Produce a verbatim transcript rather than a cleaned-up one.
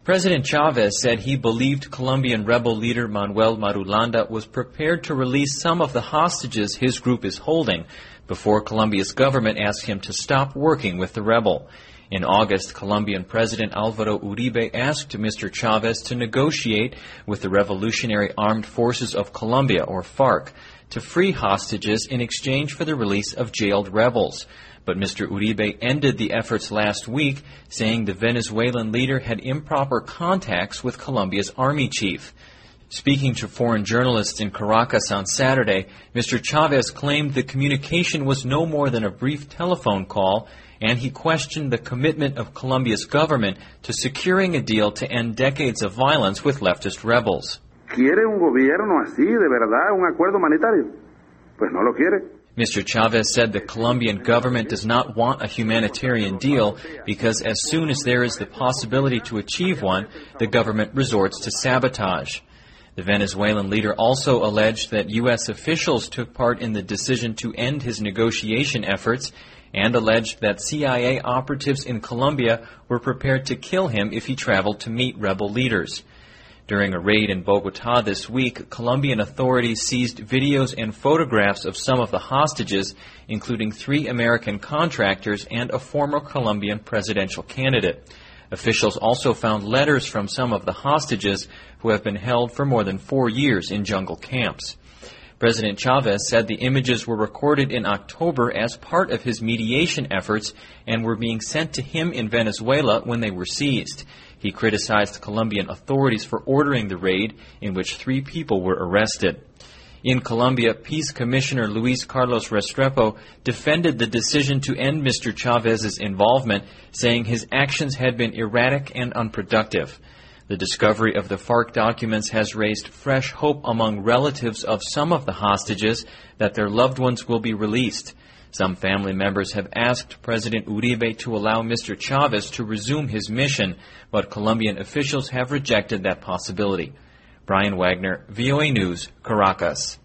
President Chavez said he believed Colombian rebel leader Manuel Marulanda was prepared to release some of the hostages his group is holding before Colombia's government asked him to stop working with the rebel. In August, Colombian President Alvaro Uribe asked Mister Chavez to negotiate with the Revolutionary Armed Forces of Colombia, or FARC, to free hostages in exchange for the release of jailed rebels. But Mister Uribe ended the efforts last week, saying the Venezuelan leader had improper contacts with Colombia's army chief. Speaking to foreign journalists in Caracas on Saturday, Mister Chavez claimed the communication was no more than a brief telephone call, and he questioned the commitment of Colombia's government to securing a deal to end decades of violence with leftist rebels. ¿Quiere un gobierno así, de verdad, un acuerdo humanitario? Pues no lo quiere. Mister Chavez said the Colombian government does not want a humanitarian deal because as soon as there is the possibility to achieve one, the government resorts to sabotage. The Venezuelan leader also alleged that U S officials took part in the decision to end his negotiation efforts and alleged that C I A operatives in Colombia were prepared to kill him if he traveled to meet rebel leaders. During a raid in Bogotá this week, Colombian authorities seized videos and photographs of some of the hostages, including three American contractors and a former Colombian presidential candidate. Officials also found letters from some of the hostages who have been held for more than four years in jungle camps. President Chavez said the images were recorded in October as part of his mediation efforts and were being sent to him in Venezuela when they were seized. He criticized Colombian authorities for ordering the raid, in which three people were arrested. In Colombia, Peace Commissioner Luis Carlos Restrepo defended the decision to end Mister Chavez's involvement, saying his actions had been erratic and unproductive. The discovery of the FARC documents has raised fresh hope among relatives of some of the hostages that their loved ones will be released. Some family members have asked President Uribe to allow Mister Chavez to resume his mission, but Colombian officials have rejected that possibility. Brian Wagner, V O A News, Caracas.